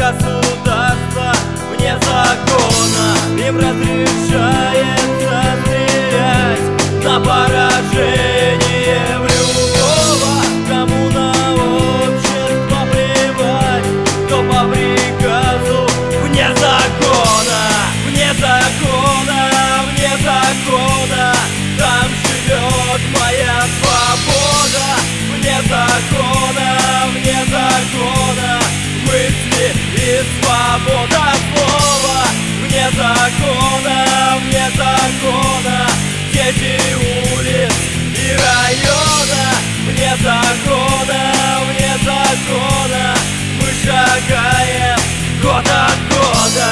государства вне закона. Им разрешается стрелять на поражение в любого, кому на общество плевать, кто по приказу вне закона, вне закона, вне закона. Там живет моя свобода, вне закона, вне закона. Мысли и свобода слова, вне закона, вне закона. Дети улиц и района, вне закона, вне закона. Мы шагаем год от года.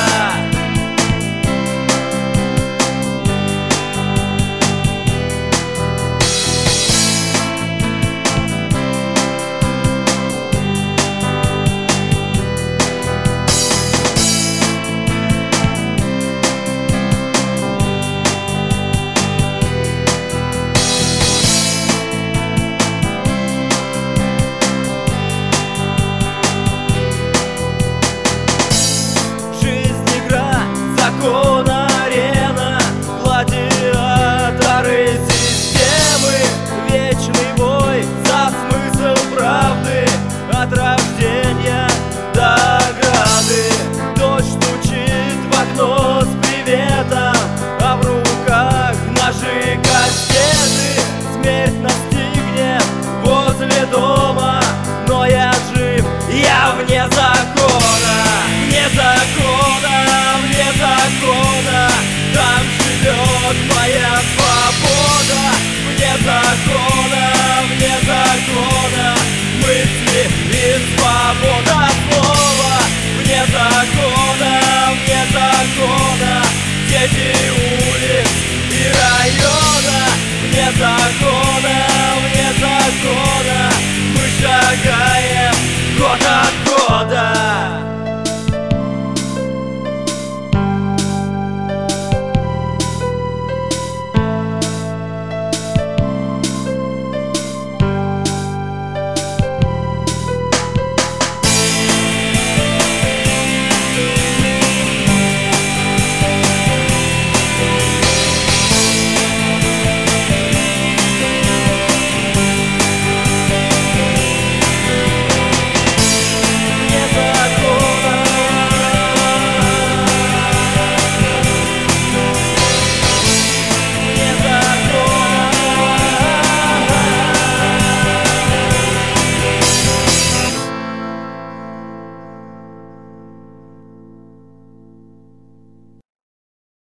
Арена, гладиаторы системы, вечный бой за смысл правды, от рождения до ограды. Дождь стучит в окно с приветом, а в руках наши кастеты. Смерть настигнет возле дома, но я жив, я вне закона, вне закона, вне закона. Там живет моя свобода, вне закона, вне закона. Мысли и свобода слова, вне закона, вне закона. Дети улиц и района, вне закона.